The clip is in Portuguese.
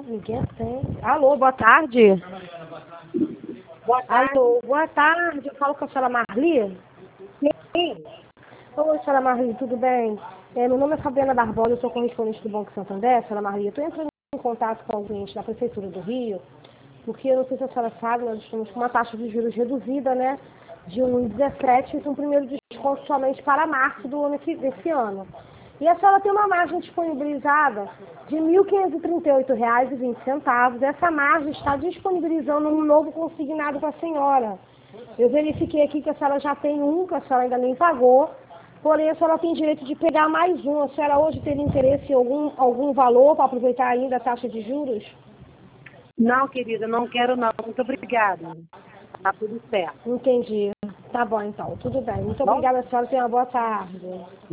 Ninguém atende. Alô, boa tarde. Boa tarde. Alô, boa tarde. Eu falo com a senhora Marli? Sim. Oi, senhora Marli, tudo bem? Meu nome é Fabiana Barbosa, eu sou correspondente do Banco Santander, senhora Marli. Eu estou entrando em contato com o cliente da Prefeitura do Rio, porque eu não sei se a senhora sabe, nós estamos com uma taxa de juros reduzida, né? De 1,17 e um primeiro desconto somente para março desse ano. E a senhora tem uma margem disponibilizada de R$ 1.538,20. Essa margem está disponibilizando um novo consignado para a senhora. Eu verifiquei aqui que a senhora já tem um, que a senhora ainda nem pagou, porém a senhora tem direito de pegar mais um. A senhora hoje teria interesse em algum valor para aproveitar ainda a taxa de juros? Não, querida, não quero não. Muito obrigada. Tá tudo certo. Entendi. Tá bom, então. Tudo bem. Muito Bom? obrigada, a senhora. Tenha uma boa tarde.